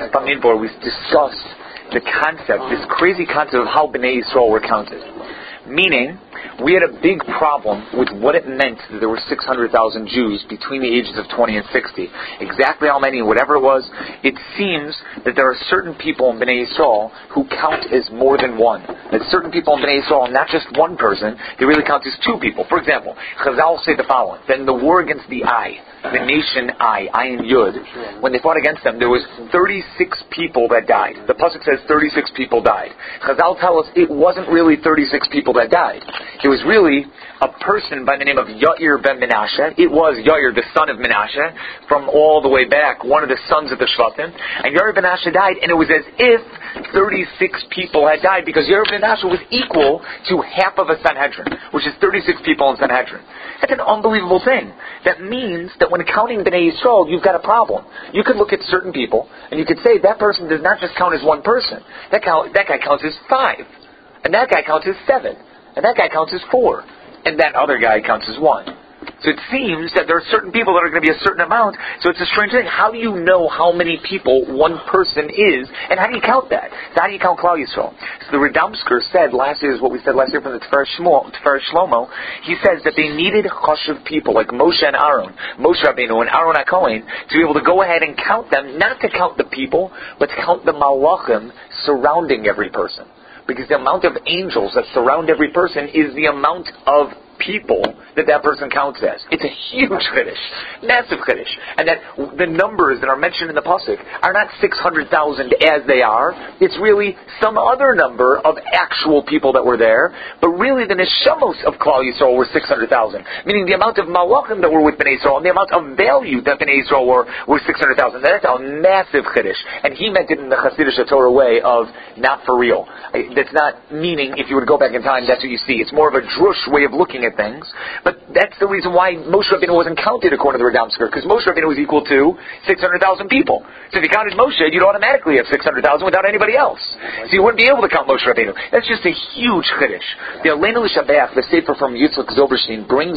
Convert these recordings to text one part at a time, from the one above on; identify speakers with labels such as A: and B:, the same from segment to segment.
A: Bamidbar, we discussed the concept, this crazy concept of how Bnei Yisrael were counted. Meaning, we had a big problem with what it meant that there were 600,000 Jews between the ages of 20 and 60. Exactly how many, whatever it was, it seems that there are certain people in Bnei Yisrael who count as more than one. That certain people in Bnei Yisrael, not just one person, they really count as two people. For example, Chazal say the following, that in the war against the the nation Ayin Yud, when they fought against them, there was 36 people that died. The pasuk says 36 people died. Chazal tell us it wasn't really 36 people that died. It was really a person by the name of Yair ben Menashe. It was Yair, the son of Menashe, from all the way back, one of the sons of the Shvatim. And Yair ben Menashe died, and it was as if 36 people had died, because Yair ben Menashe was equal to half of a Sanhedrin, which is 36 people in Sanhedrin. That's an unbelievable thing. That means that when counting Bnei Yisrael, you've got a problem. You could look at certain people, and you could say, that person does not just count as one person. That guy counts as 5. And that guy counts as 7. And that guy counts as 4. And that other guy counts as 1. So it seems that there are certain people that are going to be a certain amount. So it's a strange thing. How do you know how many people one person is? And how do you count that? So how do you count Klal Yisrael? So the Radomsker said last year, is what we said last year from the Tiferes Shlomo. He says that they needed chashuv people like Moshe and Aaron, Moshe Rabbeinu and Aaron HaKohen, to be able to go ahead and count them, not to count the people, but to count the malachim surrounding every person. Because the amount of angels that surround every person is the amount of people that person counts as. It's a huge chiddush, massive chiddush. And that the numbers that are mentioned in the pasuk are not 600,000 as they are. It's really some other number of actual people that were there. But really the neshamos of Klal Yisrael were 600,000. Meaning the amount of malachim that were with Bnei Yisrael and the amount of value that Bnei Yisrael were 600,000. That's a massive chiddush. And he meant it in the Hasidic Torah way of not for real. That's not meaning if you were to go back in time, that's what you see. It's more of a drush way of looking at things. But that's the reason why Moshe Rabbeinu wasn't counted according to the Radomsker, because Moshe Rabbeinu was equal to 600,000 people. So if you counted Moshe, you'd automatically have 600,000 without anybody else. So you wouldn't be able to count Moshe Rabbeinu. That's just a huge chiddush. The Aleinu L'Shabeach, the sefer from Yitzchak Zilberstein, brings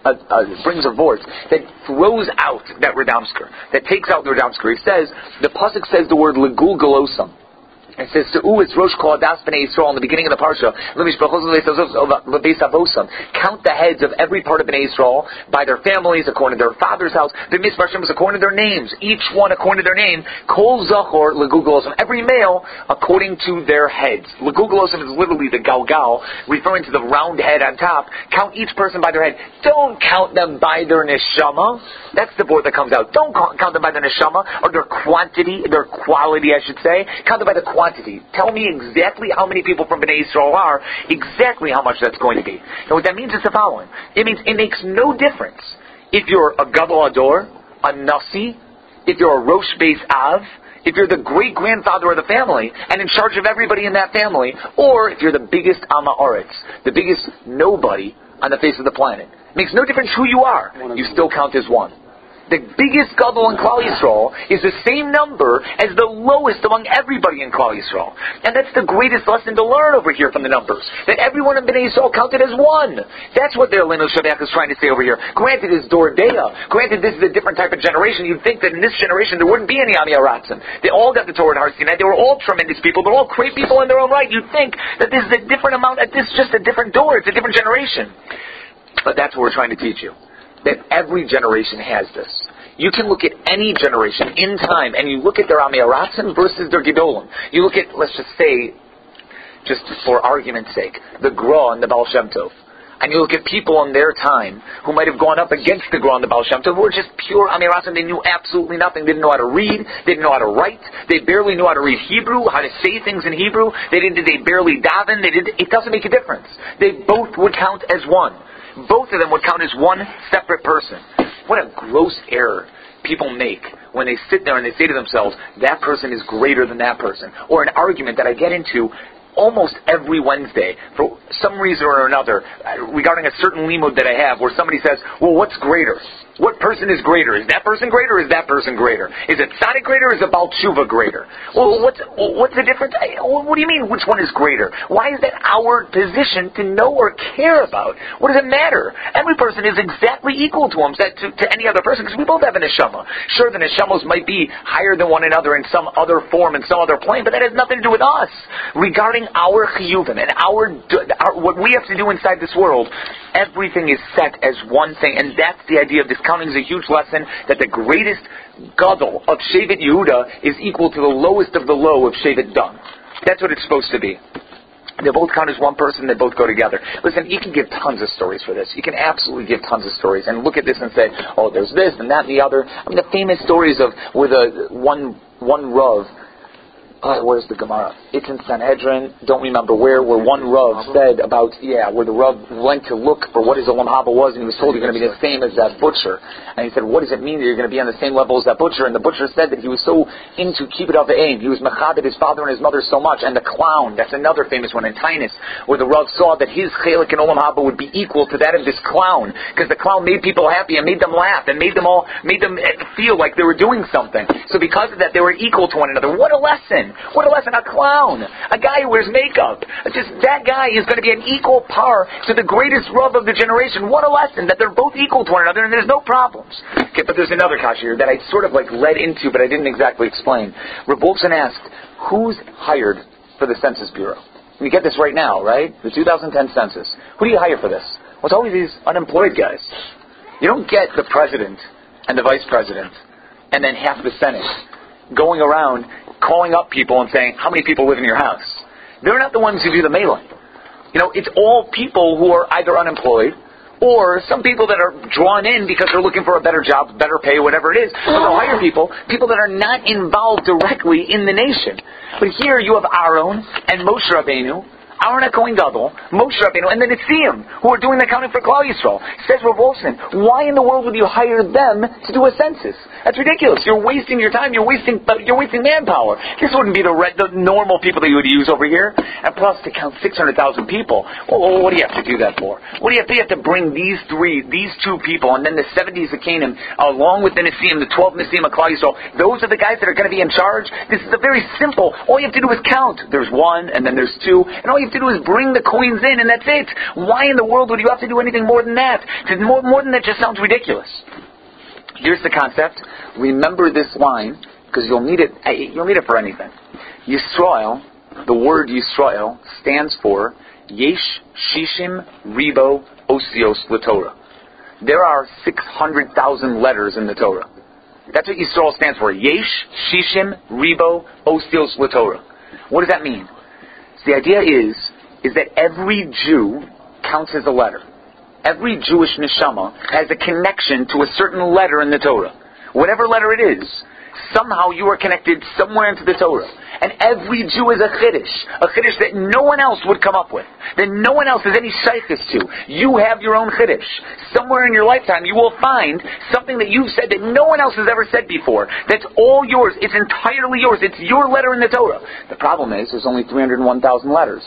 A: a vorts that throws out that Radomsker, that takes out the Radomsker. He says, the pasuk says the word Legul Galosam. It says, it's Rosh Kol Adas Bnei Yisrael in the beginning of the parsha. Count the heads of every part of Bnei Yisrael by their families, according to their father's house. The Mitzvah was according to their names. Each one according to their name. Kol Zachor Legugulosam. Every male according to their heads. Legugulosam is literally the Galgal, referring to the round head on top. Count each person by their head. Don't count them by their neshama. That's the board that comes out. Don't count them by their neshama, or their quantity, their quality, I should say. Count them by the quantity. Tell me exactly how many people from Bnei Yisrael are, exactly how much that's going to be. And what that means is the following. It means it makes no difference if you're a Gadol Ador, a Nasi, if you're a Rosh Beis Av, if you're the great-grandfather of the family and in charge of everybody in that family, or if you're the biggest Amma Oretz, the biggest nobody on the face of the planet. It makes no difference who you are. You still count as one. The biggest gadol in Klal Yisrael is the same number as the lowest among everybody in Klal Yisrael. And that's the greatest lesson to learn over here from the numbers. That everyone in Bnei Yisrael counted as one. That's what the Aleinu L'Shabeach is trying to say over here. Granted, it's Dor Deah. Granted, this is a different type of generation. You'd think that in this generation there wouldn't be any Ami Aratzim. They all got the Torah and Har Sinai. They were all tremendous people. They're all great people in their own right. You'd think that this is a different amount. That this is just a different door. It's a different generation. But that's what we're trying to teach you. That every generation has this. You can look at any generation in time, and you look at their Ami Aratzim versus their Gedolim. You look at, let's just say, just for argument's sake, the Gra and the Baal Shem Tov. And you look at people in their time who might have gone up against the Gra and the Baal Shem Tov, who were just pure Ami Aratzim. They knew absolutely nothing. They didn't know how to read. They didn't know how to write. They barely knew how to read Hebrew, how to say things in Hebrew. They barely daven. It doesn't make a difference. They both would count as one. Both of them would count as one separate person. What a gross error people make when they sit there and they say to themselves, that person is greater than that person. Or an argument that I get into almost every Wednesday, for some reason or another, regarding a certain limud that I have, where somebody says, well, what's greater? What person is greater? Is that person greater or is that person greater? Is it tzaddik greater or is it Baal Tshuva greater? Well, what's the difference? What do you mean, which one is greater? Why is that our position to know or care about? What does it matter? Every person is exactly equal to him, to any other person, because we both have a neshama. Sure, the neshamos might be higher than one another in some other form, in some other plane, but that has nothing to do with us. Regarding our chiyuvim and our what we have to do inside this world, everything is set as one thing, and that's the idea of discounting is a huge lesson, that the greatest gadol of Shevet Yehuda is equal to the lowest of the low of Shevet Dan. That's what it's supposed to be. They both count as one person, they both go together. Listen, you can give tons of stories for this. You can absolutely give tons of stories and look at this and say, oh, there's this and that and the other. I mean, the famous stories of where the one Rav, where's the Gemara? It's in Sanhedrin, don't remember where one Rav said about, where the Rav went to look for what his Olam Haba was, and he was told you're going to be the same as that butcher. And he said, what does it mean that you're going to be on the same level as that butcher? And the butcher said that he was so into Kibbut Avayim, he was mechabed his father and his mother so much. And the clown, that's another famous one in Tainus, where the Rav saw that his chelik in Olam Haba would be equal to that of this clown, because the clown made people happy and made them laugh and made them feel like they were doing something. So because of that, they were equal to one another. What a lesson! What a lesson! A clown, a guy who wears makeup. Just that guy is going to be an equal par to the greatest Rav of the generation. What a lesson that they're both equal to one another and there's no problems. Okay, but there's another kasha here that I sort of led into, but I didn't exactly explain. Reb Wolfson asked, who's hired for the Census Bureau? You get this right now, right? The 2010 census. Who do you hire for this? Well, it's always these unemployed guys. You don't get the president and the vice president and then half the Senate going around calling up people and saying, how many people live in your house? They're not the ones who do the mailing. It's all people who are either unemployed or some people that are drawn in because they're looking for a better job, better pay, whatever it is. But they'll hire people that are not involved directly in the nation. But here you have Aaron and Moshe Rabbeinu, Aaron HaKohen Gadol, Moshe Rabbeinu, and the Netziim, who are doing the accounting for Klal Yisrael. Says Rav Wolfson, why in the world would you hire them to do a census? That's ridiculous. You're wasting your time. You're wasting manpower. This wouldn't be the normal people that you would use over here. And plus, to count 600,000 people, well, what do you have to do that for? What do you have to bring these two people, and then the 70s of Canaan, along with the Netziim, the 12 Netziim of Klal Yisrael? Those are the guys that are going to be in charge. This is a very simple. All you have to do is count. There's one, and then there's two, and all you have to do is bring the coins in, and that's it. Why in the world would you have to do anything more than that? More than that just sounds ridiculous. Here's the concept. Remember this line, because you'll need it for anything. Yisrael, the word Yisrael, stands for Yesh Shishim Ribo Osios LaTorah. There are 600,000 letters in the Torah. That's what Yisrael stands for. Yesh Shishim Ribo Osios LaTorah. What does that mean? So the idea is that every Jew counts as a letter. Every Jewish neshama has a connection to a certain letter in the Torah. Whatever letter it is, somehow you are connected somewhere into the Torah. And every Jew is a chiddush that no one else would come up with, that no one else has any shaykhis to. You have your own chiddush. Somewhere in your lifetime you will find something that you've said that no one else has ever said before. That's all yours. It's entirely yours. It's your letter in the Torah. The problem is there's only 301,000 letters.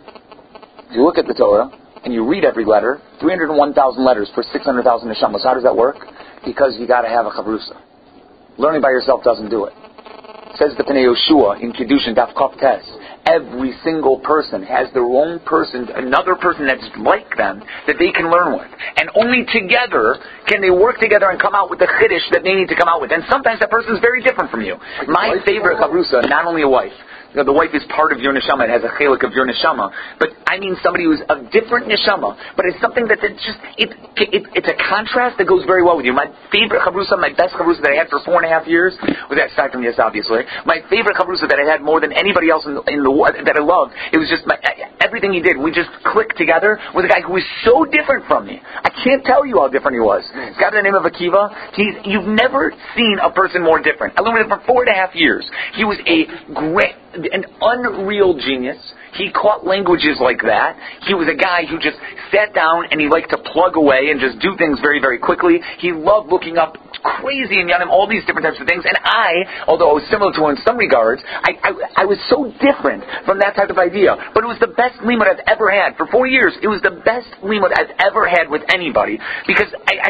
A: If you look at the Torah and you read every letter, 301,000 letters for 600,000 neshamas. How does that work? Because you got to have a chavrusa. Learning by yourself doesn't do it. Says the Pnei Yoshua in Kiddushin Daf Kaf Tes. Every single person has their own person, another person that's like them that they can learn with, and only together can they work together and come out with the chiddush that they need to come out with. And sometimes that person is very different from you. My favorite chavrusa, not only a wife. The wife is part of your neshama. It has a chelik of your neshama. But I mean somebody who's a different neshama. But it's something that's it's a contrast that goes very well with you. My favorite chavrusa, my best chavrusa that I had for 4.5 years, was that aside from yes, obviously. My favorite chavrusa that I had more than anybody else in the world that I loved, it was just everything he did. We just clicked together with a guy who was so different from me. I can't tell you how different he was. He's got the name of Akiva. You've never seen a person more different. I learned him for 4.5 years. He was a great an unreal genius. He caught languages like that. He was a guy who just sat down and he liked to plug away and just do things very, very quickly. He loved looking up crazy and Yanim, all these different types of things. And I, although I was similar to him in some regards, I was so different from that type of idea. But it was the best limud I've ever had. For 4 years, it was the best limud I've ever had with anybody. Because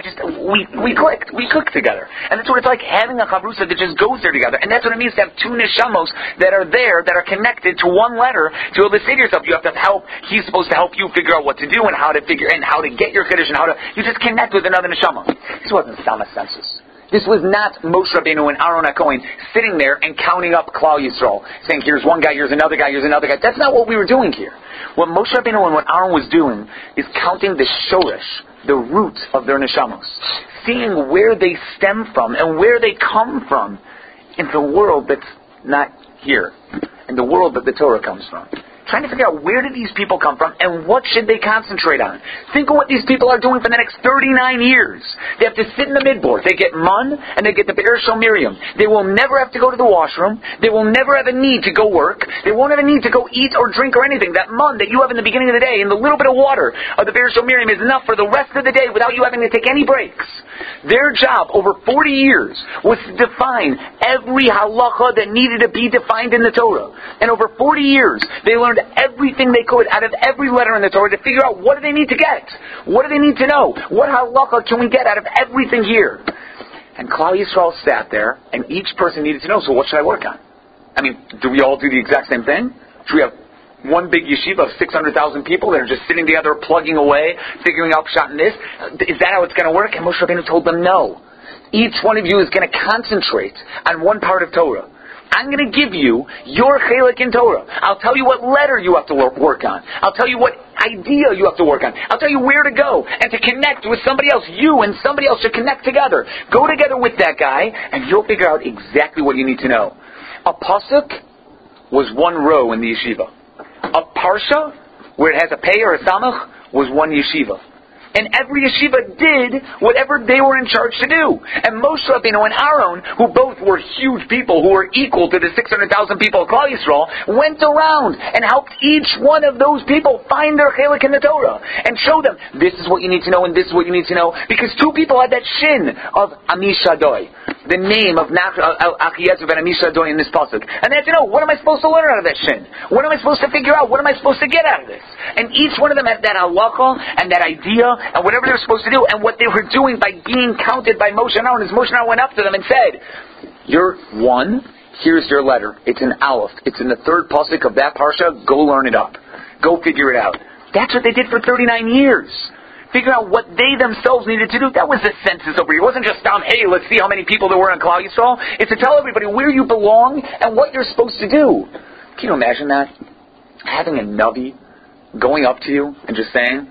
A: we clicked. We cooked together. And that's what it's like, having a chavrusa that just goes there together. And that's what it means to have two neshamos that are there, that are connected to one letter, to be able to say to yourself, you have to have help. He's supposed to help you figure out what to do and how to get your kiddush and you just connect with another neshama. This wasn't Sama Census. This was not Moshe Rabbeinu and Aaron HaKohen sitting there and counting up Klal Yisrael, saying, here's one guy, here's another guy, here's another guy. That's not what we were doing here. What Moshe Rabbeinu and what Aaron was doing is counting the shoresh, the root of their neshamos, seeing where they stem from and where they come from in the world that's not here, in the world that the Torah comes from. Trying to figure out where did these people come from and what should they concentrate on. Think of what these people are doing for the next 39 years. They have to sit in the midboard. They get mun and they get the Be'er Shel Miriam. They will never have to go to the washroom. They will never have a need to go work. They won't have a need to go eat or drink or anything. That mun that you have in the beginning of the day and the little bit of water of the Be'er Shel Miriam is enough for the rest of the day without you having to take any breaks. Their job over 40 years was to define every halacha that needed to be defined in the Torah. And over 40 years, they learned everything they could out of every letter in the Torah to figure out what do they need to get? What do they need to know? What halacha can we get out of everything here? And Klal Yisrael sat there, and each person needed to know, so what should I work on? I mean, do we all do the exact same thing? Should we have one big yeshiva of 600,000 people that are just sitting together, plugging away, figuring out pshat in this? Is that how it's going to work? And Moshe Rabbeinu told them no. Each one of you is going to concentrate on one part of Torah. I'm going to give you your chelik in Torah. I'll tell you what letter you have to work on. I'll tell you what idea you have to work on. I'll tell you where to go and to connect with somebody else. You and somebody else should connect together. Go together with that guy and you'll figure out exactly what you need to know. A pasuk was one row in the yeshiva. A parsha, where it has a pei or a samach, was one yeshiva. And every yeshiva did whatever they were in charge to do. And Moshe Rabbeinu and Aaron, who both were huge people, who were equal to the 600,000 people of Klal Yisrael, went around and helped each one of those people find their chelik in the Torah and show them, this is what you need to know and this is what you need to know. Because two people had that shin of Amishadoi, the name of Achiezer and Amishadoi in this pasuk. And they had to know, what am I supposed to learn out of that shin? What am I supposed to figure out? What am I supposed to get out of this? And each one of them had that halacha and that idea and whatever they were supposed to do, and what they were doing by being counted by Moshe and Aaron, as Moshe and Aaron went up to them and said, you're one, here's your letter. It's an aleph. It's in the third pasuk of that parsha. Go learn it up. Go figure it out. That's what they did for 39 years. Figure out what they themselves needed to do. That was the census over here. It wasn't just, hey, let's see how many people there were in Klal Yisrael. It's to tell everybody where you belong and what you're supposed to do. Can you imagine that? Having a Navi going up to you and just saying,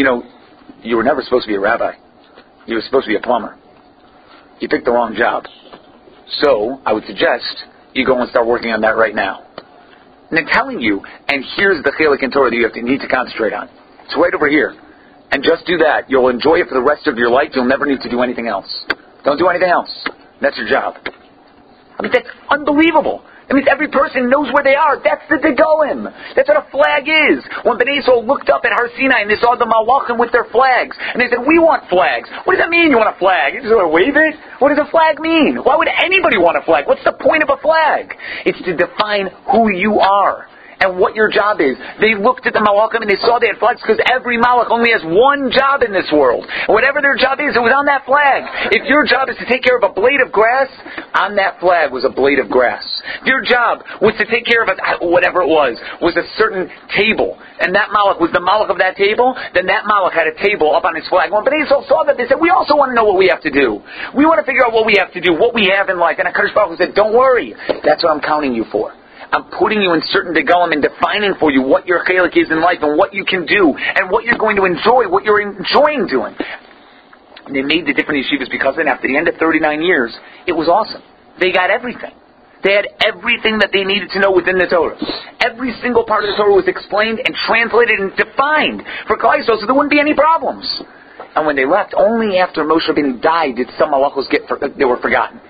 A: you were never supposed to be a rabbi. You were supposed to be a plumber. You picked the wrong job. So, I would suggest you go and start working on that right now. And they're telling you, and here's the chelik in Torah that you need to concentrate on. It's right over here. And just do that. You'll enjoy it for the rest of your life. You'll never need to do anything else. Don't do anything else. That's your job. I mean, that's unbelievable. It means every person knows where they are. That's the Degolim. That's what a flag is. When Bnei Yisrael looked up at Har Sinai and they saw the Malachim with their flags, and they said, we want flags. What does that mean, you want a flag? You just want to wave it? What does a flag mean? Why would anybody want a flag? What's the point of a flag? It's to define who you are and what your job is. They looked at the Malachim and they saw they had flags because every Malach only has one job in this world. Whatever their job is, it was on that flag. If your job is to take care of a blade of grass, on that flag was a blade of grass. If your job was to take care of whatever it was a certain table, and that Malach was the Malach of that table, then that Malach had a table up on his flag. When Bnei Yisrael saw that, they said, we also want to know what we have to do. We want to figure out what we have to do, what we have in life. And HaKadosh Baruch Hu said, don't worry. That's what I'm counting you for. I'm putting you in certain degalim and defining for you what your chelik is in life and what you can do and what you're going to enjoy, what you're enjoying doing. And they made the different yeshivas because then after the end of 39 years, it was awesome. They got everything. They had everything that they needed to know within the Torah. Every single part of the Torah was explained and translated and defined for Klal Yisrael, so there wouldn't be any problems. And when they left, only after Moshe Rabbeinu died did some malachos they were forgotten.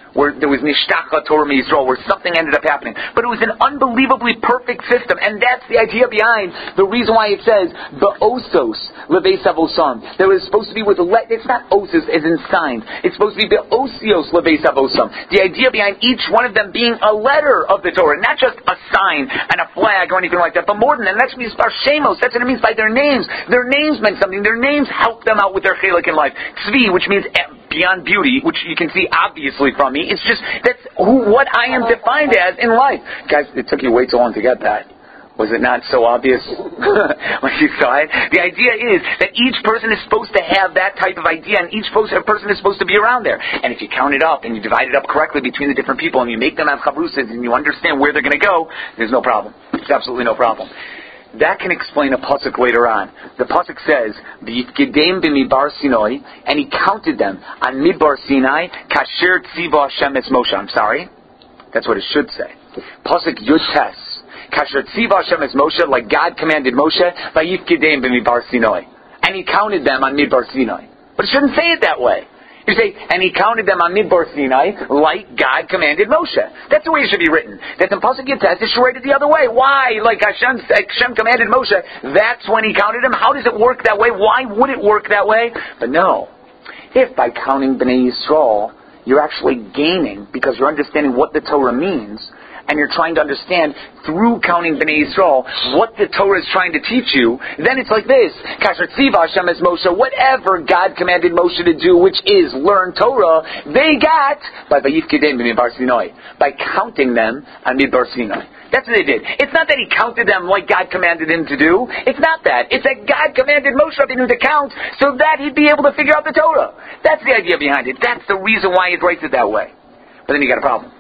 A: where there was Nishtacha Torah Yisrael, where something ended up happening. But it was an unbelievably perfect system, and that's the idea behind the reason why it says Be'osos Lebeis Avosam. There was supposed to be with it's not osos as in signs. It's supposed to be Be'osios Lebeis Avosam. The idea behind each one of them being a letter of the Torah, not just a sign and a flag or anything like that, but more than that. That's what it means by Shemos. That's what it means by their names. Their names meant something. Their names helped them out with their chelik in life. Tzvi, which means beyond beauty, which you can see obviously from me. It's just, that's what I am defined as in life. Guys, it took you way too long to get that. Was it not so obvious when you saw it? The idea is that each person is supposed to have that type of idea, and each person is supposed to be around there. And if you count it up, and you divide it up correctly between the different people, and you make them have chavrusas, and you understand where they're going to go, there's no problem. There's absolutely no problem. That can explain a pasuk later on. The pasuk says, "V'yifkedem b'midbar Sinai," and he counted them on Midbar Sinai. Kasher tziva Hashem es Moshe. I'm sorry, that's what it should say. Pasuk Yud Tes. Kasher tziva Hashem es Moshe, like God commanded Moshe. V'yifkedem b'midbar Sinai, and he counted them on Midbar Sinai. But it shouldn't say it that way. You say, and he counted them on Midbar Sinai like God commanded Moshe. That's the way it should be written. That the pasuk Yitzhak is written the other way. Why? Like Hashem commanded Moshe, that's when he counted them. How does it work that way? Why would it work that way? But no. If by counting Bnei Yisrael, you're actually gaining, because you're understanding what the Torah means, and you're trying to understand through counting Bnei Yisrael what the Torah is trying to teach you, then it's like this. Kasher tziva Hashem es Moshe, whatever God commanded Moshe to do, which is learn Torah, they got by Vayifkedem b'midbar Sinai, by counting them on Midbar Sinai. That's what they did. It's not that he counted them like God commanded him to do. It's not that. It's that God commanded Moshe Rabbeinu to count so that he'd be able to figure out the Torah. That's the idea behind it. That's the reason why it writes it that way. But then you got a problem.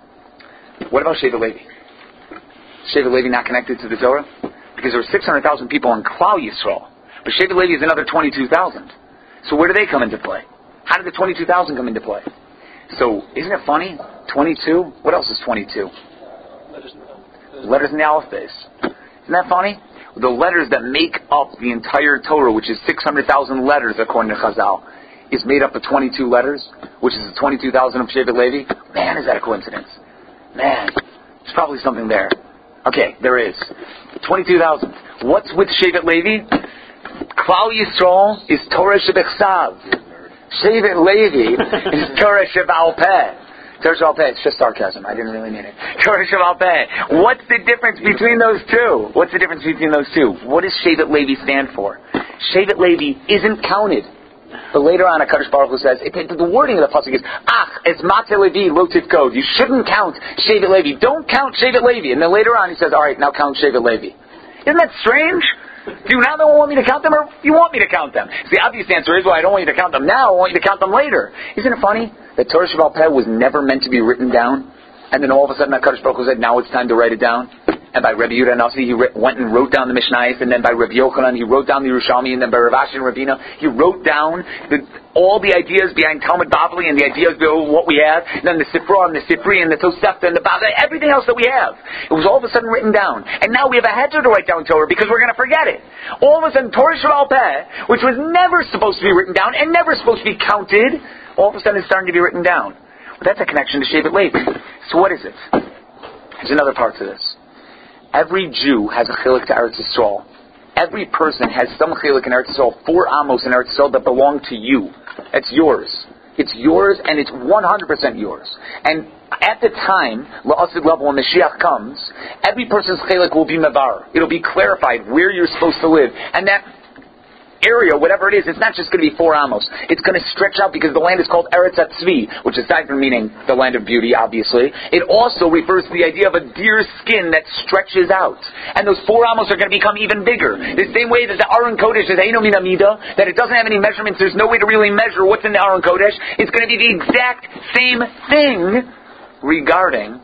A: What about Shevet Levi? Shevet Levi not connected to the Torah? Because there were 600,000 people in Klal Yisrael. But Shevet Levi is another 22,000. So where do they come into play? How did the 22,000 come into play? So, isn't it funny? 22? What else is 22? Letters in the alphabet. Isn't that funny? The letters that make up the entire Torah, which is 600,000 letters according to Chazal, is made up of 22 letters, which is the 22,000 of Shevet Levi. Man, is that a coincidence? Man, there's probably something there. Okay, there is. 22,000. What's with Shevet Levi? Klal Yisrael is Torah Shebechsav. Shevet Levi is Torah Sheba'al Peh. Torah Sheba'al Peh, it's just sarcasm. I didn't really mean it. Torah Sheba'al Peh. What's the difference between those two? What's the difference between those two? What does Shevet Levi stand for? Shevet Levi isn't counted. But later on, HaKadosh Baruch Hu says, the wording of the pasuk is, es Mateh Levi lo tifkod. You shouldn't count Shevet Levi. Don't count Shevet Levi. And then later on, he says, all right, now count Shevet Levi. Isn't that strange? Do you now don't want me to count them, or you want me to count them? So the obvious answer is, well, I don't want you to count them now. I want you to count them later. Isn't it funny that Torah Sheba'al Peh was never meant to be written down, and then all of a sudden HaKadosh Baruch Hu said, now it's time to write it down? And by Rabbi Yehuda Nasi, he went and wrote down the Mishnayos, and then by Rabbi Yochanan, he wrote down the Yerushalmi, and then by Rav Ashi and Ravina, he wrote down all the ideas behind Talmud Bavli and the ideas of what we have, and then the Sifra and the Sifri and the Tosefta and the Bavli, everything else that we have. It was all of a sudden written down. And now we have a heter to write down Torah because we're going to forget it. All of a sudden, Torah Sheba'al Peh, which was never supposed to be written down and never supposed to be counted, all of a sudden it's starting to be written down. Well, that's a connection to Shevet Levi. So what is it? There's another part to this. Every Jew has a chilik to Eretz Yisrael. Every person has some chilik in Eretz Yisrael, 4 amos in Eretz Yisrael that belong to you. It's yours. It's yours, and it's 100% yours. And at the time, La'asid level, when Mashiach comes, every person's chilik will be mevar. It'll be clarified where you're supposed to live. And that area, whatever it is, it's not just going to be 4 amos. It's going to stretch out because the land is called Eretz HaTzvi, which aside from meaning the land of beauty, obviously, it also refers to the idea of a deer's skin that stretches out. And those 4 amos are going to become even bigger. The same way that the Aron Kodesh is Eino Min Amida, that it doesn't have any measurements, there's no way to really measure what's in the Aron Kodesh. It's going to be the exact same thing regarding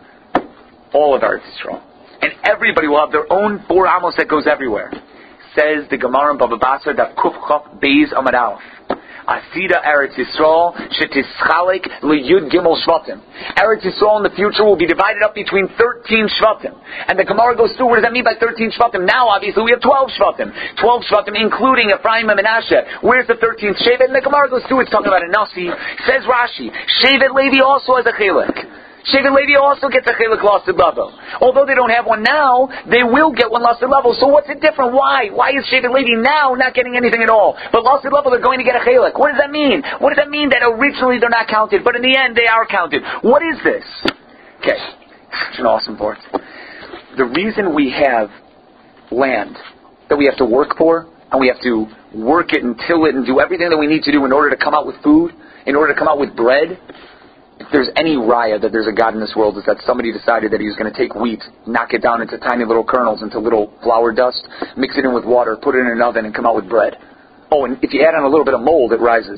A: all of Eretz Yisrael. And everybody will have their own 4 amos that goes everywhere. Says the Gemara in Baba Basra that Kuf Chaf Beis Amad Aleph. Asida Eretz Yisrael shetischalek liyud gimel shvatim. Eretz Yisrael in the future will be divided up between 13 shvatim. And the Gemara goes through, what does that mean by 13 shvatim? Now, obviously, we have 12 shvatim. 12 shvatim, including Ephraim and Menashe. Where's the 13th Shevet? And the Gemara goes through, it's talking about a Nasi. Says Rashi, Shevet Levi also has a chelik. Shevet Levi also gets a chelik lasted level. Although they don't have one now, they will get one lasted level. So what's it different? Why? Why is Shevet Levi now not getting anything at all? But lasted level, they're going to get a chelik. What does that mean? What does that mean that originally they're not counted, but in the end they are counted? What is this? Okay, such an awesome part. The reason we have land that we have to work for, and we have to work it and till it and do everything that we need to do in order to come out with food, in order to come out with bread. If there's any raya that there's a God in this world, is that somebody decided that he was going to take wheat, knock it down into tiny little kernels, into little flour dust, mix it in with water, put it in an oven, and come out with bread. Oh, and if you add on a little bit of mold, it rises.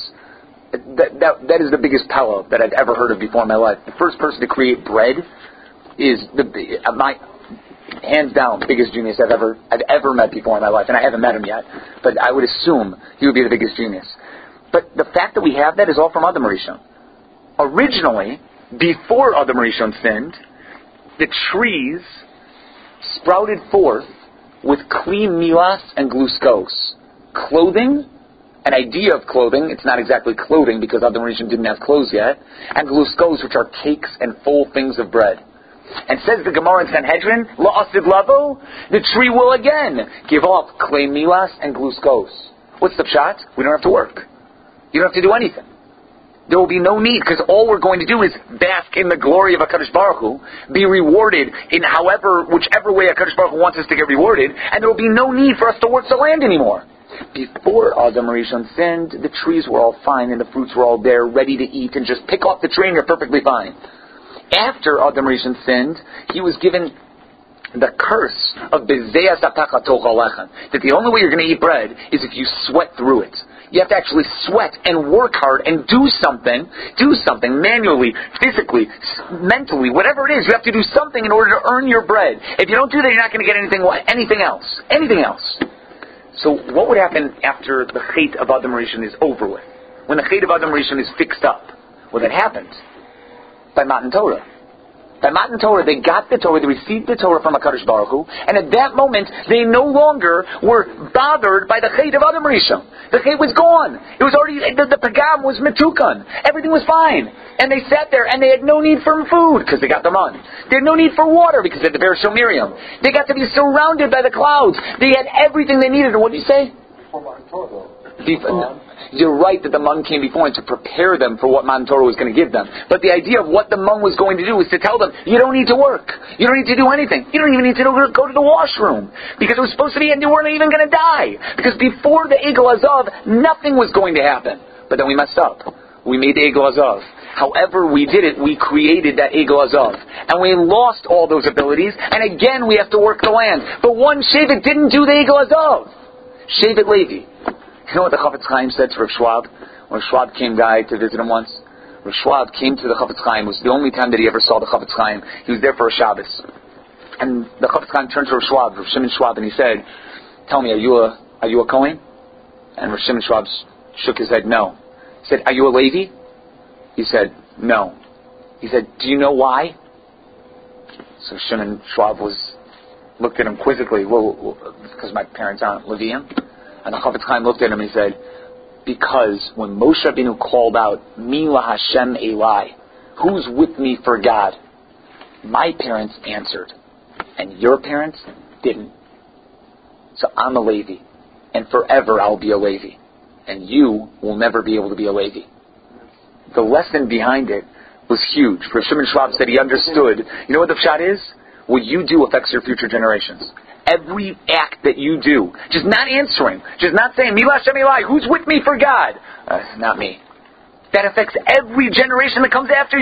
A: That is the biggest pella that I've ever heard of before in my life. The first person to create bread is my hands down biggest genius I've ever met before in my life, and I haven't met him yet. But I would assume he would be the biggest genius. But the fact that we have that is all from Adam Rishon. Originally, before Adam Rishon sinned, the trees sprouted forth with kli milas and gluskos. Clothing, an idea of clothing, it's not exactly clothing because Adam Rishon didn't have clothes yet, and gluskos, which are cakes and full things of bread. And says the Gemara in Sanhedrin, la'asid lavo, the tree will again give off kli milas and gluskos. What's the pshat? We don't have to work. You don't have to do anything. There will be no need, because all we're going to do is bask in the glory of HaKadosh Baruch Hu, be rewarded in whichever way HaKadosh Baruch Hu wants us to get rewarded, and there will be no need for us to work the land anymore. Before Adam Rishon sinned, the trees were all fine and the fruits were all there, ready to eat, and just pick off the tree and you're perfectly fine. After Adam Rishon sinned, he was given the curse of Bezeas Ataka Toch Alechem, that the only way you're going to eat bread is if you sweat through it. You have to actually sweat and work hard and do something manually, physically, mentally, whatever it is. You have to do something in order to earn your bread. If you don't do that, you're not going to get anything else. So what would happen after the Chet of Adam Rishon is over with? When the Chet of Adam Rishon is fixed up? Well, that happened by Matan Torah. By Matan Torah, they got the Torah, they received the Torah from HaKadosh Baruch Hu, and at that moment, they no longer were bothered by the Chet of Adam Rishon. The Chet was gone. It was already, the Pagam was Metukan. Everything was fine. And they sat there, and they had no need for food, because they got the man. They had no need for water, because they had the Bereshit Miriam. They got to be surrounded by the clouds. They had everything they needed. And what did you say? You're right that the man came before and to prepare them for what Matan Torah was going to give them. But the idea of what the man was going to do is to tell them, you don't need to work. You don't need to do anything. You don't even need to go to the washroom. Because it was supposed to be, and you weren't even going to die. Because before the Egel Azav, nothing was going to happen. But then we messed up. We made the Egel Azav. However we did it, we created that Egel Azav. And we lost all those abilities, and again we have to work the land. But one Shevet didn't do the Egel Azav. Shevet Levi. You know what the Chafetz Chaim said to Rav Schwab? When Rav Schwab came by to visit him once, Rav Schwab came to the Chafetz Chaim. It was the only time that he ever saw the Chafetz Chaim. He was there for a Shabbos. And the Chafetz Chaim turned to Rav Schwab, Rav Shimon Schwab, and he said, tell me, are you a Kohen? And Rav Shimon Schwab shook his head, no. He said, are you a Levi? He said, no. He said, do you know why? So Shimon Schwab looked at him quizzically, well, because my parents aren't Levian. And the Chafetz Chaim looked at him and he said, because when Moshe Rabbeinu called out, Mi la Hashem Elai, who's with me for God? My parents answered, and your parents didn't. So I'm a Levi, and forever I'll be a Levi, and you will never be able to be a Levi. The lesson behind it was huge. Rav Shimon Schwab said he understood. You know what the pshat is? What you do affects your future generations. Every act that you do, just not answering, just not saying, Mi la Hashem Elai, who's with me for God? Not me. That affects every generation that comes after you.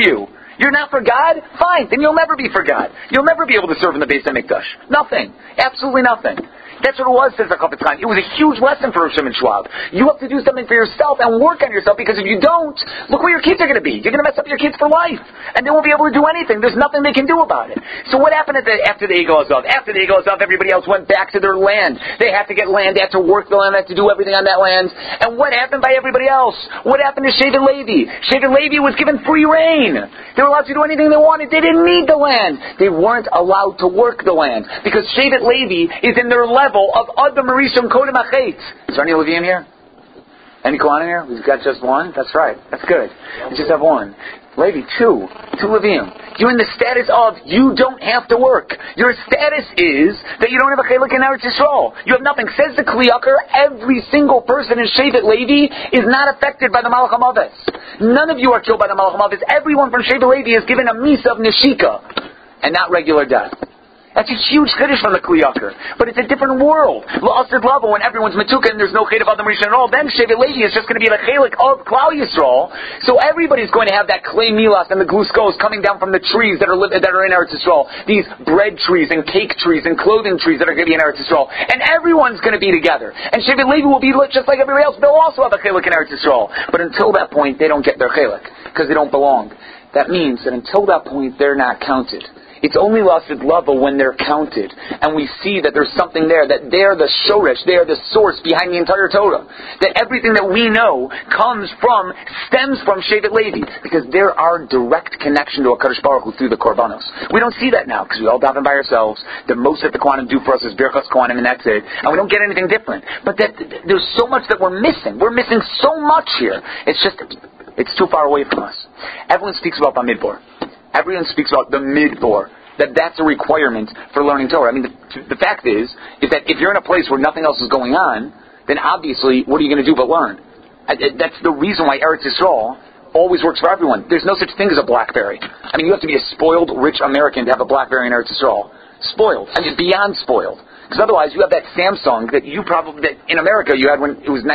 A: You're not for God? Fine, then you'll never be for God. You'll never be able to serve in the Beis HaMikdash. Nothing. Absolutely nothing. That's what it was, says the Chafetz Chaim. It was a huge lesson for Rosh Hashanah Schwab. You have to do something for yourself and work on yourself, because if you don't, look where your kids are going to be. You're going to mess up your kids for life. And they won't be able to do anything. There's nothing they can do about it. So what happened after the Egel Azav? After the Egel Azav, everybody else went back to their land. They had to get land. They had to work the land. They had to do everything on that land. And what happened by everybody else? What happened to Shevet Levi? Shevet Levi was given free reign. They were allowed to do anything they wanted. They didn't need the land. They weren't allowed to work the land, because Shevet Levi is in their level of Adam Rishon Kodem Achetz. Is there any Levium here? Any Kohanim here? We've got just one? That's right. That's good. We just have one. Levi, two Levium. You're in the status of you don't have to work. Your status is that you don't have a chelik in Eretz Yisrael. You have nothing. Says the Kli Yakar, every single person in Shevet Levi is not affected by the Malach HaMaves. None of you are killed by the Malach HaMaves. Everyone from Shevet Levi is given a misa of Neshika and not regular death. That's a huge chiddush from the Kli Yakar. But it's a different world. L'asad lava, when everyone's metuka and there's no chet of Adam Rishon at all, then Shevet Levi is just going to be the chelik of Klal Yisrael. So everybody's going to have that clay milas and the gluskos coming down from the trees that are in Eretz Yisrael. These bread trees and cake trees and clothing trees that are going to be in Eretz Yisrael. And everyone's going to be together. And Shevet Levi will be just like everybody else. They'll also have a chelik in Eretz Yisrael. But until that point, they don't get their chelik, because they don't belong. That means that until that point, they're not counted. It's only lasted lava when they're counted, and we see that there's something there, that they're the shoresh, they are the source behind the entire Torah. That everything that we know stems from Shevet Levi, because they're our direct connection to HaKadosh Baruch Hu through the Korbanos. We don't see that now, because we all daven by ourselves. The most that the Kohanim do for us is Birchas Kohanim, and that's it. And we don't get anything different. But there's so much that we're missing. We're missing so much here. It's too far away from us. Everyone speaks about Bamidbar. Everyone speaks about the midbar, that's a requirement for learning Torah. I mean, the fact is that if you're in a place where nothing else is going on, then obviously, what are you going to do but learn? That's the reason why Eretz Yisrael always works for everyone. There's no such thing as a BlackBerry. I mean, you have to be a spoiled, rich American to have a BlackBerry in Eretz Yisrael. Spoiled. I mean, beyond spoiled. Because otherwise, you have that Samsung that in America you had when it was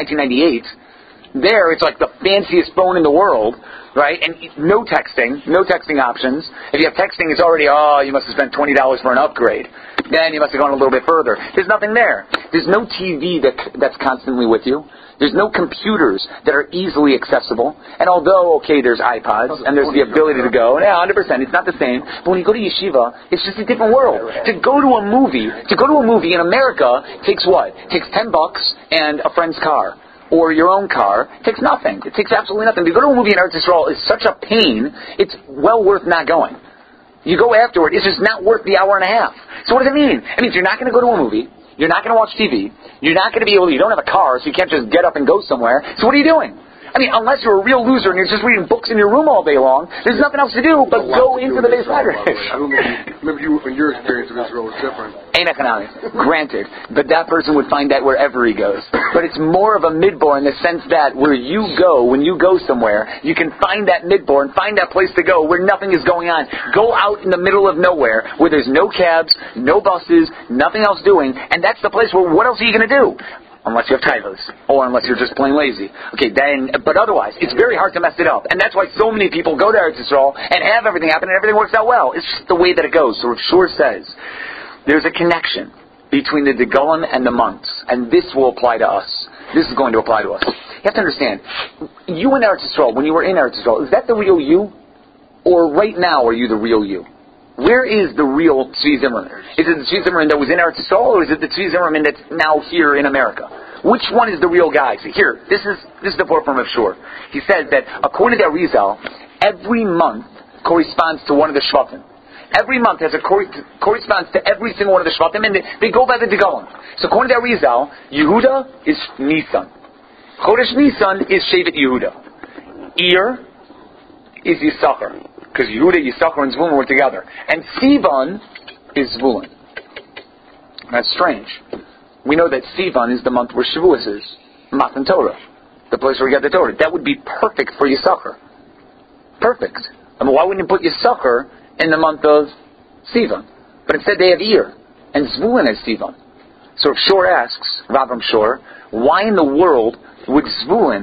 A: 1998. There, it's like the fanciest phone in the world, right? And no texting options. If you have texting, it's already, you must have spent $20 for an upgrade. Then you must have gone a little bit further. There's nothing there. There's no TV that's constantly with you. There's no computers that are easily accessible. And although, there's iPods, and there's the ability to go, 100%, it's not the same. But when you go to yeshiva, it's just a different world. To go to a movie in America takes what? It takes $10 and a friend's car. Or your own car, it takes nothing. It takes absolutely nothing. To go to a movie in Eretz Yisrael is such a pain, it's well worth not going. You go afterward, it's just not worth the hour and a half. So what does it mean? It means you're not going to go to a movie, you're not going to watch TV, you don't have a car, so you can't just get up and go somewhere. So what are you doing? I mean, unless you're a real loser and you're just reading books in your room all day long, there's nothing else to do but go into the Beis Medrash.
B: I don't know. Maybe your experience of Israel was different.
A: Ain't economic. Granted. But that person would find that wherever he goes. But it's more of a midbar in the sense that where you go, when you go somewhere, you can find that midbar and find that place to go where nothing is going on. Go out in the middle of nowhere where there's no cabs, no buses, nothing else doing, and that's the place where what else are you going to do? Unless you have titles, or unless you're just plain lazy. But otherwise, it's very hard to mess it up. And that's why so many people go to Eretz Yisrael and have everything happen and everything works out well. It's just the way that it goes. So Rav Shur says, there's a connection between the Degalim and the months. And this will apply to us. This is going to apply to us. You have to understand, you in Eretz Yisrael, when you were in Eretz Yisrael, is that the real you? Or right now are you the real you? Where is the real Tzvi Zimmerman? Is it the Tzvi Zimmerman that was in Eretz Yisrael, or is it the Tzvi Zimmerman that's now here in America? Which one is the real guy? See, here, this is the part from Rav Shur. He says that according to Arizal, every month corresponds to one of the Shvatim. Every month corresponds to every single one of the Shvatim, and they go by the Degalim. So according to Arizal, Yehuda is Nisan. Chodesh Nisan is Shevet Yehuda. Ir is Yisachar. Because Yehuda, Yisachar, and Zvulun were together. And Sivan is Zvulun. That's strange. We know that Sivan is the month where Shavuos is. Matan Torah. The place where we get the Torah. That would be perfect for Yisachar. Perfect. I mean, why wouldn't you put Yisachar in the month of Sivan? But instead they have Ir. And Zvulun is Sivan. So Rav Shur asks, Rav Shur, why in the world would Zvulun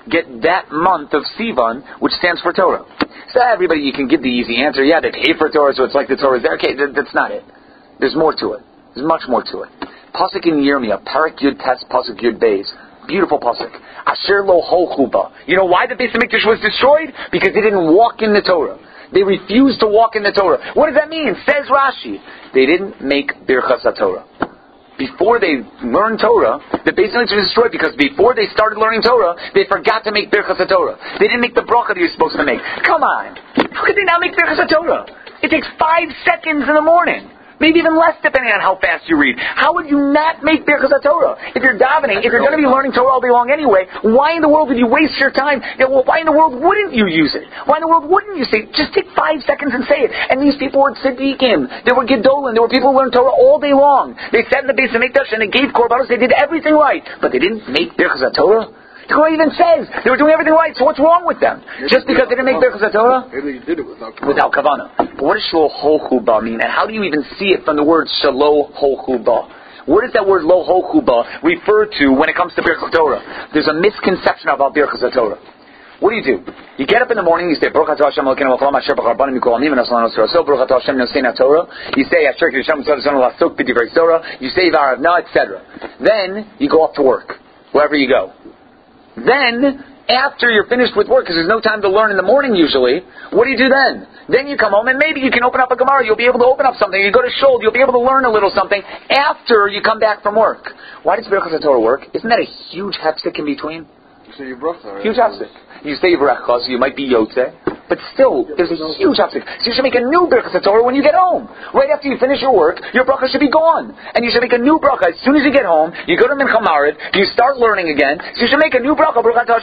A: get that month of Sivan, which stands for Torah. So everybody, you can give the easy answer. Yeah, they pay for Torah, so it's like the Torah is there. Okay, that's not it. There's more to it. There's much more to it. Pasuk in Yirmiyah, Parak Yud Tes, Pasuk Yud Beis. Beautiful pasuk. Asher lo holchuba. You know why the Beis Hamikdash was destroyed? Because they didn't walk in the Torah. They refused to walk in the Torah. What does that mean? Says Rashi. They didn't make Birchas HaTorah. Before they learned Torah, the Beis Hamikdash was destroyed because before they started learning Torah, they forgot to make Birchas HaTorah. They didn't make the bracha that you're supposed to make. Come on. How could they not make Birchas HaTorah? It takes 5 seconds in the morning. Maybe even less depending on how fast you read. How would you not make Birchas HaTorah? If you're davening, if you're going to be learning Torah all day long anyway, why in the world would you waste your time? Why in the world wouldn't you use it? Why in the world wouldn't you say, just take 5 seconds and say it? And these people were tzaddikim. They were gedolim. There were people who learned Torah all day long. They sat in the Beis Hamikdash and they gave korbanos. They did everything right. But they didn't make Birchas HaTorah? The Torah even says they were doing everything right, so what's wrong with them? Just because they didn't make Birchas HaTorah?
B: Maybe they did it without
A: kavanah. But what does shelo holchuba mean? And how do you even see it from the word shelo holchuba? What does that word lo holchuba refer to when it comes to Birchas HaTorah? There's a misconception about Birchas HaTorah. What do? You get up in the morning, you say, Baruch atah Hashem Elokeinu melech haolam asher bachar banu mikol ha'amim v'nasan lanu Torah. So Baruch atah Hashem noseinu Torah. You say, Asher kiddush Hashem tzaddik lasok b'divrei Torah. You say, V'aravna, etc. Then you go off to work, wherever you go. Then, after you're finished with work, because there's no time to learn in the morning usually, what do you do then? Then you come home and maybe you can open up a Gemara, you'll be able to open up something. You go to shul, you'll be able to learn a little something after you come back from work. Why does Birchas HaTorah work? Isn't that a huge hefsek in between?
B: You say your bracha.
A: Huge hefsek. You say your bracha, so you might be yotze. But still, there's a huge hefsek. So you should make a new Birchas HaTorah when you get home. Right after you finish your work, your bracha should be gone. And you should make a new bracha. As soon as you get home, you go to Mincha Marid, you start learning again. So you should make a new bracha,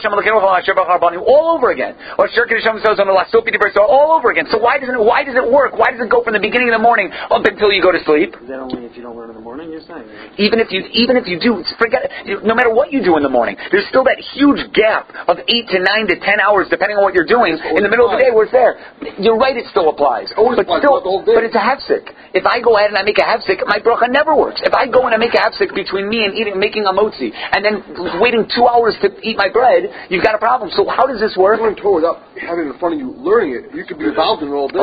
A: all over again. Or all over again. So why does it work? Why does it go from the beginning of the morning up until you go to sleep?
C: Is that only if you don't learn in the morning, you're saying?
A: Even if you do, forget it. No matter what you do in the morning, there's still that huge gap of 8 to 9 to 10 hours, depending on what you're doing, in the middle of the day where it's there. You're right, it still applies. But it's a hefsek. If I go ahead and I make a hefsek, my bracha never works. If I go and I make a hefsek between me and making a motzi, and then waiting 2 hours to eat my bread, you've got a problem. So how does this work?
B: You learn Torah without having it in front of you, learning it. You could be involved in it all day.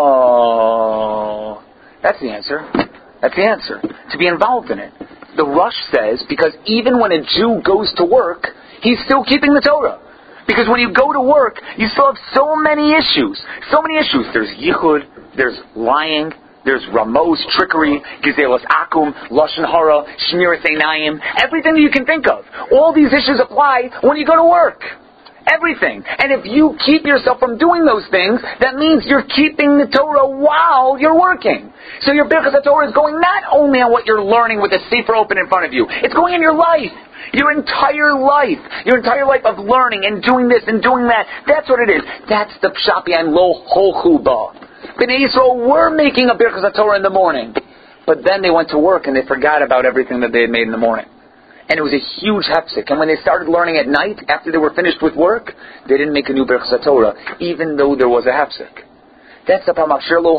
A: Oh, that's the answer. That's the answer. To be involved in it. The Rush says, because even when a Jew goes to work, he's still keeping the Torah. Because when you go to work, you still have so many issues. So many issues. There's yichud, there's lying, there's ramos, trickery, gizelos akum, lashon hara, shmiras einayim, everything that you can think of. All these issues apply when you go to work. Everything. And if you keep yourself from doing those things, that means you're keeping the Torah while you're working. So your Birchas HaTorah is going not only on what you're learning with the sefer open in front of you, it's going in your life. Your entire life of learning and doing this and doing that. That's what it is. That's the pshat behind lo holchuba. Bnei Yisrael were making a Birchas HaTorah in the morning, but then they went to work and they forgot about everything that they had made in the morning. And it was a huge hefsek. And when they started learning at night, after they were finished with work, they didn't make a new Birchas HaTorah, even though there was a hefsek. That's the problem.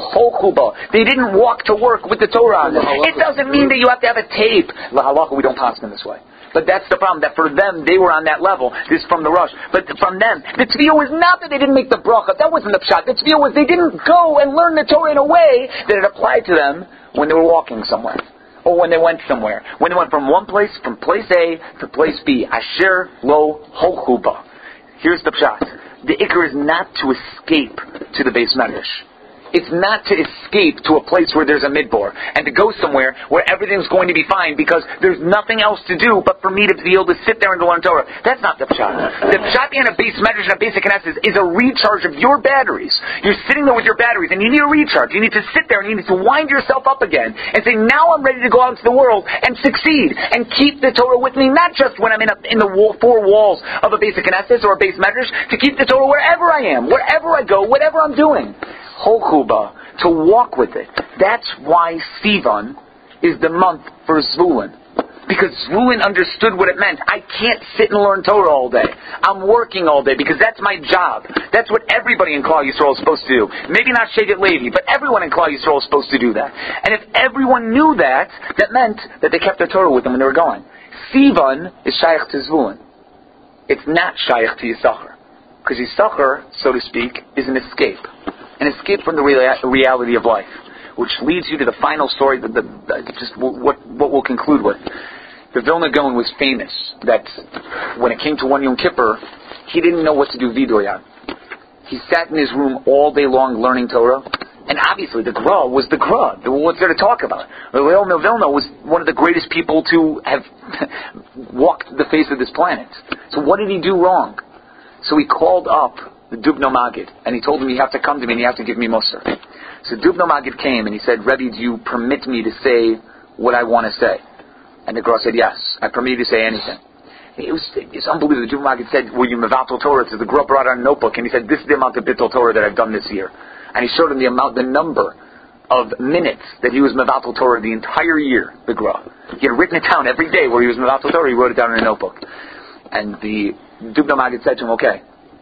A: They didn't walk to work with the Torah on them. It doesn't mean that you have to have a tape. Lahalacha, we don't pass them this way. But that's the problem, that for them, they were on that level. This is from the Rush. But from them, the tzviyah was not that they didn't make the bracha. That wasn't the pshat. The tzviyah was they didn't go and learn the Torah in a way that it applied to them when they were walking somewhere. Or when they went somewhere. When they went from from place A to place B. Asher lo holchuba. Here's the pshat. The ikar is not to escape to the Beis Medrash. It's not to escape to a place where there's a midbar and to go somewhere where everything's going to be fine because there's nothing else to do but for me to be able to sit there and learn Torah. That's not the pshat. The pshat in a Beis Medrash and a basic Knesset is a recharge of your batteries. You're sitting there with your batteries and you need a recharge. You need to sit there and you need to wind yourself up again and say, now I'm ready to go out into the world and succeed and keep the Torah with me, not just when I'm in the four walls of a basic Knesset or a Beis Medrash, to keep the Torah wherever I am, wherever I go, whatever I'm doing. Holchuba, to walk with it. That's why Sivan is the month for Zvulun. Because Zvulun understood what it meant. I can't sit and learn Torah all day. I'm working all day because that's my job. That's what everybody in Klal Yisrael is supposed to do. Maybe not Shevet Levi, but everyone in Klal Yisrael is supposed to do that. And if everyone knew that, that meant that they kept their Torah with them when they were going. Sivan is Shaykh to Zvulun. it's not shaykh to Yisachar. Because Yisachar, so to speak, is an escape from the reality of life, which leads you to the final story, just what we'll conclude with. The Vilna Gaon was famous that when it came to one Yom Kippur, he didn't know what to do Vidoyan. He sat in his room all day long learning Torah, and obviously the Gra was the Gra. What's there to talk about? Vilna was one of the greatest people to have walked the face of this planet. So what did he do wrong? So he called up the Dubno Magid, and he told him, you have to come to me and you have to give me Musar. So Dubno Magid came and he said, Rebbe, do you permit me to say what I want to say? And the Gra said, yes, I permit you to say anything. It's unbelievable. The Dubno Magid said, were you Mevatel Torah? So the Gra brought out a notebook and he said, this is the amount of Bittul Torah that I've done this year. And he showed him the number of minutes that he was Mevatel Torah the entire year, the Gra. He had written it down every day where he was Mevatel Torah, he wrote it down in a notebook. And the Dubno Magid said to him, okay,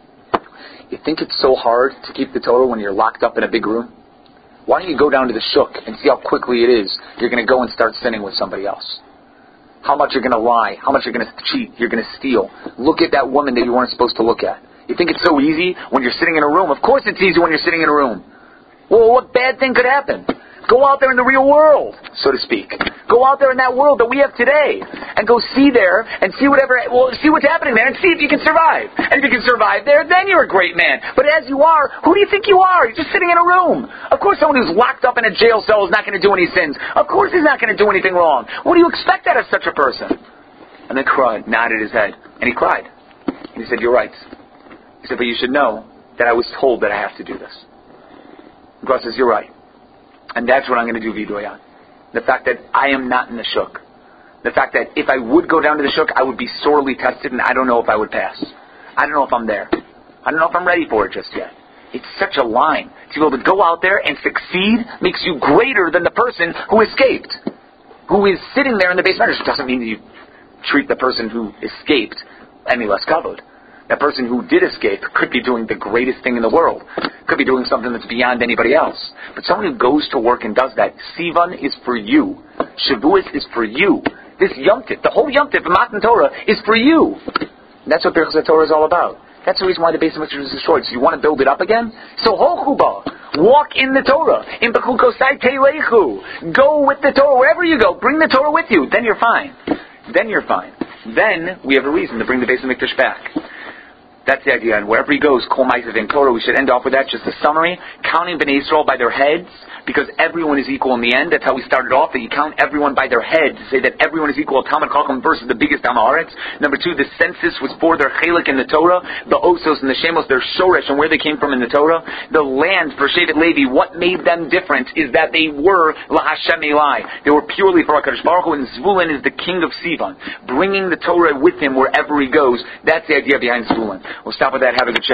A: you think it's so hard to keep the Torah when you're locked up in a big room? Why don't you go down to the shuk and see how quickly it is you're going to go and start sinning with somebody else? How much you're going to lie, how much you're going to cheat, you're going to steal. Look at that woman that you weren't supposed to look at. You think it's so easy when you're sitting in a room? Of course it's easy when you're sitting in a room. Well, what bad thing could happen? Go out there in the real world, so to speak. Go out there in that world that we have today, and go see there, and see see what's happening there, and see if you can survive. And if you can survive there, then you're a great man. But as you are, who do you think you are? You're just sitting in a room. Of course someone who's locked up in a jail cell is not going to do any sins. Of course he's not going to do anything wrong. What do you expect out of such a person? And then cried, nodded his head, and he cried. And he said, you're right. He said, but you should know that I was told that I have to do this. And God says, you're right. And that's what I'm going to do, Vidoyan. The fact that I am not in the shuk. The fact that if I would go down to the shuk, I would be sorely tested, and I don't know if I would pass. I don't know if I'm there. I don't know if I'm ready for it just yet. It's such a line. To be able to go out there and succeed makes you greater than the person who escaped, who is sitting there in the base matters. It doesn't mean that you treat the person who escaped any less covered. That person who did escape could be doing the greatest thing in the world. Could be doing something that's beyond anybody else. But someone who goes to work and does that, Sivan is for you. Shavuos is for you. This Yom Tif, the whole Yom Tif of Matan Torah is for you. And that's what Birchas Torah is all about. That's the reason why the base of Mikdash was destroyed. So you want to build it up again? So Hochuba, walk in the Torah. In Bechukosai Teilechu. Go with the Torah wherever you go. Bring the Torah with you. Then you're fine. Then you're fine. Then we have a reason to bring the base of Mikdash back. That's the idea. And wherever he goes, Kol Ma'asav in Torah, we should end off with that. Just a summary. Counting Bnei Yisrael by their heads, because everyone is equal in the end. That's how we started off, that you count everyone by their heads, to say that everyone is equal. Talmud Chacham versus the biggest Am Haaretz. Number two, the census was for their chelik in the Torah, the osos and the shemos, their shoresh and where they came from in the Torah. The land for Shevet Levi, what made them different is that they were LaHashem Elai. They were purely for HaKadosh Baruch Hu, and Zvulun is the king of Sivan, bringing the Torah with him wherever he goes. That's the idea behind Zvulun. We'll stop with that. Have a good